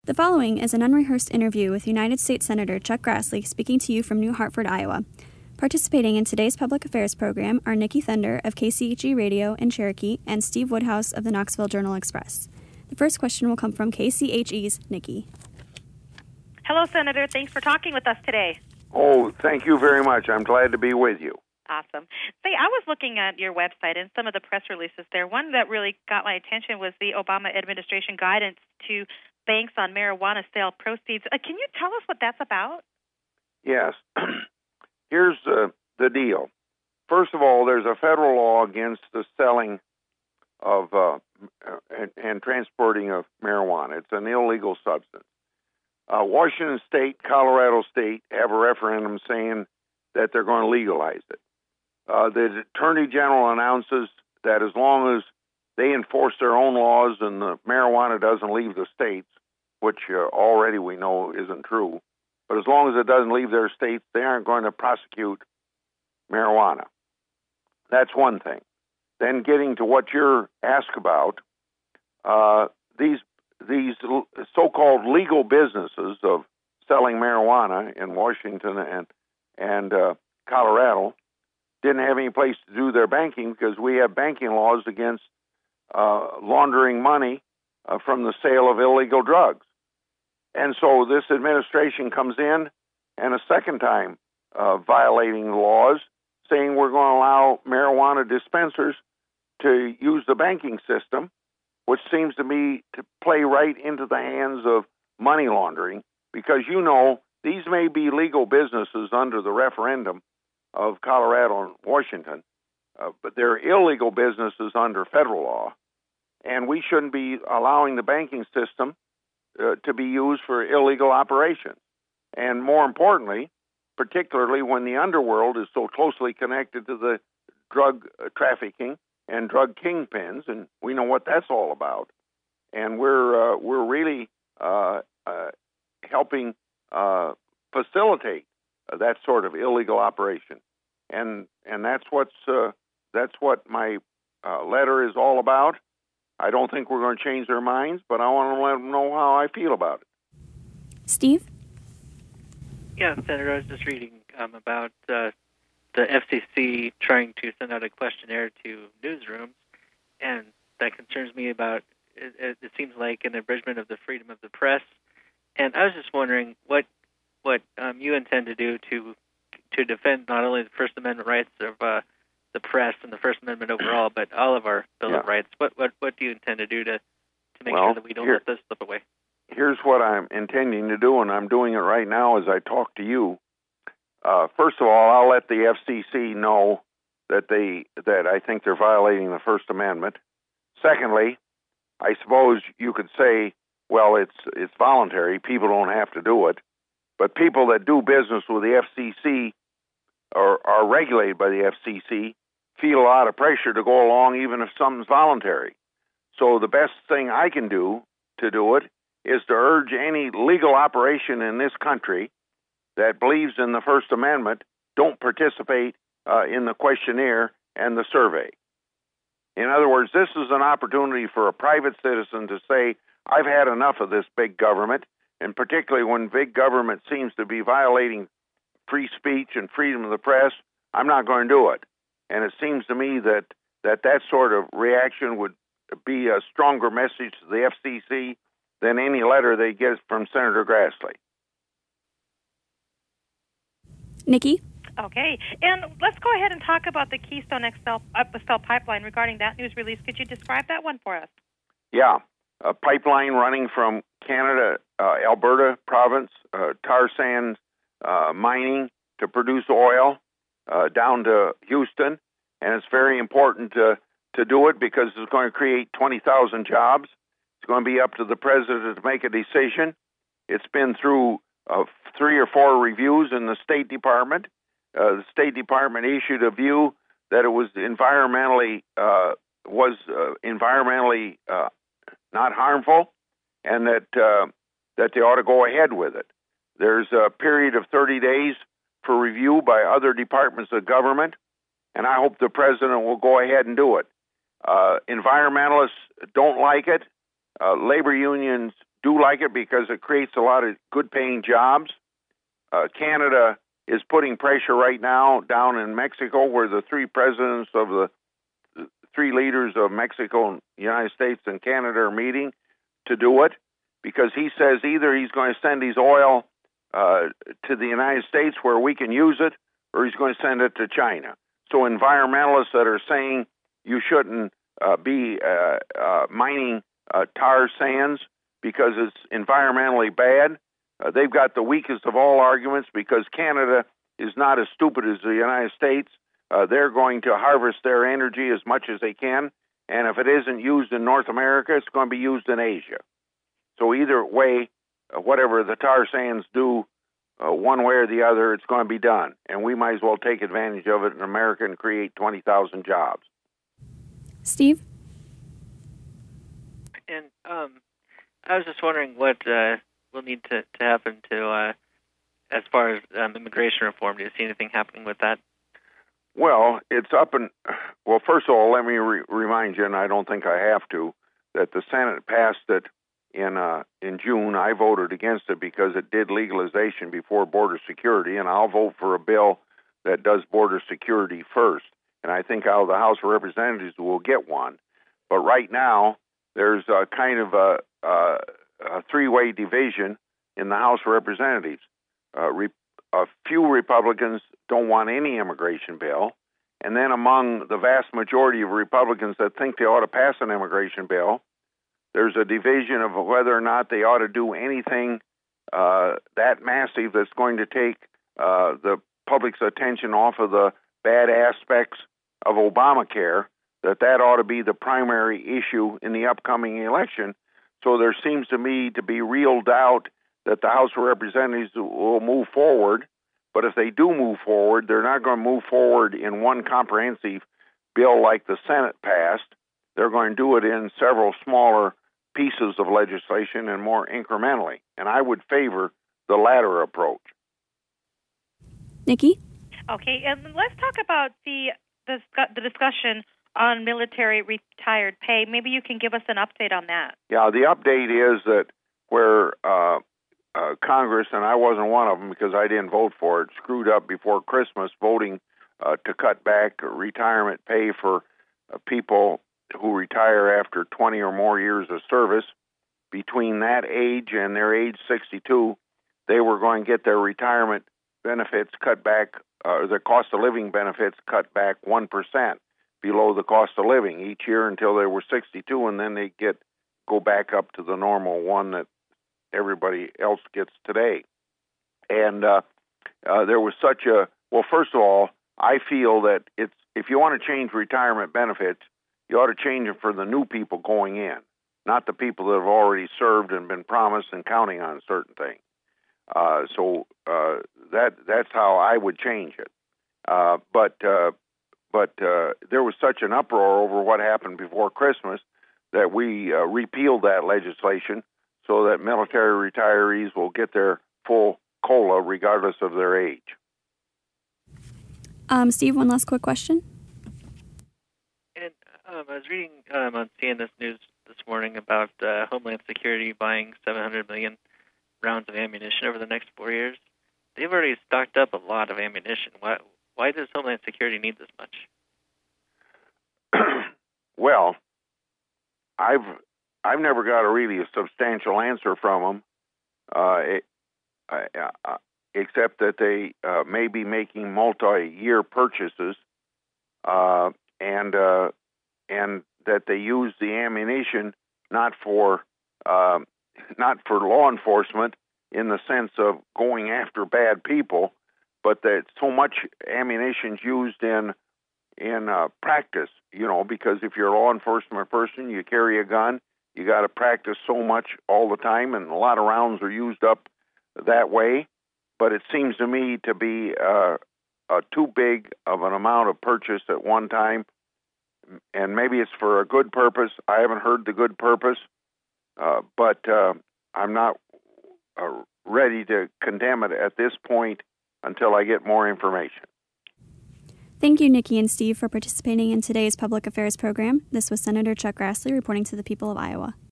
The following is an unrehearsed interview with United States Senator Chuck Grassley speaking to you from New Hartford, Iowa. Participating in today's public affairs program are Nikki Thunder of KCHE Radio in Cherokee and Steve Woodhouse of the Knoxville Journal-Express. The first question will come from KCHE's Nikki. Hello, Senator. Thanks for talking with us today. Oh, thank you very much. I'm glad to be with you. Awesome. Say, I was looking at your website and some of the press releases there. One that really got my attention was the Obama administration guidance to banks on marijuana sale proceeds. Can you tell us what that's about? Yes. Here's the deal. First of all, there's a federal law against the selling of and transporting of marijuana. It's an illegal substance. Washington State, Colorado State have a referendum saying that they're going to legalize it. The Attorney General announces that as long as they enforce their own laws and the marijuana doesn't leave the states, which already we know isn't true, but as long as it doesn't leave their states, they aren't going to prosecute marijuana. That's one thing. Then getting to what you're asked about, these so-called legal businesses of selling marijuana in Washington and Colorado didn't have any place to do their banking because we have banking laws against laundering money from the sale of illegal drugs. And so this administration comes in and a second time violating the laws, saying we're going to allow marijuana dispensers to use the banking system, which seems to me to play right into the hands of money laundering, because these may be legal businesses under the referendum of Colorado and Washington, but they're illegal businesses under federal law, and we shouldn't be allowing the banking system to be used for illegal operations. And more importantly, particularly when the underworld is so closely connected to the drug trafficking and drug kingpins, and we know what that's all about. And we're really helping facilitate that sort of illegal operation, and that's what my letter is all about. I don't think we're going to change their minds, but I want to let them know how I feel about it. Steve? Yeah, Senator, I was just reading about the FCC trying to send out a questionnaire to newsrooms, and that concerns me about, it seems like an abridgment of the freedom of the press. And I was just wondering what you intend to do to defend not only the First Amendment rights of the press and the First Amendment overall, but all of our Bill of Rights. What do you intend to do to make sure that we don't let this slip away? Here's what I'm intending to do, and I'm doing it right now as I talk to you. First of all, I'll let the FCC know that I think they're violating the First Amendment. Secondly, I suppose you could say, well, it's voluntary. People don't have to do it. But people that do business with the FCC or are regulated by the FCC feel a lot of pressure to go along even if something's voluntary. So the best thing I can do to do it is to urge any legal operation in this country that believes in the First Amendment don't participate in the questionnaire and the survey. In other words, this is an opportunity for a private citizen to say, I've had enough of this big government, and particularly when big government seems to be violating free speech and freedom of the press, I'm not going to do it. And it seems to me that sort of reaction would be a stronger message to the FCC than any letter they get from Senator Grassley. Nikki? Okay, and let's go ahead and talk about the Keystone XL pipeline. Regarding that news release, could you describe that one for us? Yeah, a pipeline running from Canada, Alberta province, tar sands mining to produce oil down to Houston, and it's very important to do it because it's going to create 20,000 jobs. It's going to be up to the president to make a decision. It's been through 3 or 4 reviews in the State Department. The State Department issued a view that it was environmentally not harmful, and that they ought to go ahead with it. There's a period of 30 days for review by other departments of government, and I hope the president will go ahead and do it. Environmentalists don't like it. Labor unions do like it because it creates a lot of good-paying jobs. Canada is putting pressure right now down in Mexico, where the three presidents of the three leaders of Mexico, United States, and Canada are meeting to do it, because he says either he's going to send his oil to the United States where we can use it, or he's going to send it to China. So environmentalists that are saying you shouldn't be mining tar sands because it's environmentally bad, they've got the weakest of all arguments, because Canada is not as stupid as the United States. They're going to harvest their energy as much as they can, and if it isn't used in North America, it's going to be used in Asia. So either way, whatever the tar sands do, one way or the other, it's going to be done, and we might as well take advantage of it in America and create 20,000 jobs. Steve? And I was just wondering what will need to happen to, as far as immigration reform. Do you see anything happening with that? Well, it's up and, well, first of all, let me remind you, and I don't think I have to, that the Senate passed it in June. I voted against it because it did legalization before border security, and I'll vote for a bill that does border security first. And I think out of the House of Representatives we'll get one. But right now, there's a kind of a three-way division in the House of Representatives. A few Republicans don't want any immigration bill, and then among the vast majority of Republicans that think they ought to pass an immigration bill, there's a division of whether or not they ought to do anything that massive that's going to take the public's attention off of the bad aspects of Obamacare, that ought to be the primary issue in the upcoming election. So there seems to me to be real doubt that the House of Representatives will move forward. But if they do move forward, they're not going to move forward in one comprehensive bill like the Senate passed. They're going to do it in several smaller pieces of legislation and more incrementally. And I would favor the latter approach. Nikki? Okay, and let's talk about the discussion on military retired pay. Maybe you can give us an update on that. Yeah, the update is that where Congress, and I wasn't one of them because I didn't vote for it, screwed up before Christmas voting to cut back retirement pay for people who retire after 20 or more years of service. Between that age and their age 62, they were going to get their retirement benefits cut back, the cost of living benefits cut back 1% below the cost of living each year until they were 62, and then they go back up to the normal one that everybody else gets today. And there was such a, well, first of all, I feel that if you want to change retirement benefits, you ought to change them for the new people going in, not the people that have already served and been promised and counting on certain things. So that's how I would change it. But there was such an uproar over what happened before Christmas that we repealed that legislation so that military retirees will get their full COLA regardless of their age. Steve, one last quick question. And I was reading on CNS News this morning about Homeland Security buying 700 million rounds of ammunition over the next 4 years. They've already stocked up a lot of ammunition. Why does Homeland Security need this much? Well, I've never got a substantial answer from them, except that they may be making multi-year purchases, and that they use the ammunition not for law enforcement in the sense of going after bad people, but that so much ammunition's used in practice, because if you're a law enforcement person, you carry a gun, you got to practice so much all the time, and a lot of rounds are used up that way. But it seems to me to be too big of an amount of purchase at one time, and maybe it's for a good purpose. I haven't heard the good purpose, but I'm not ready to condemn it at this point until I get more information. Thank you, Nikki and Steve, for participating in today's Public Affairs program. This was Senator Chuck Grassley reporting to the people of Iowa.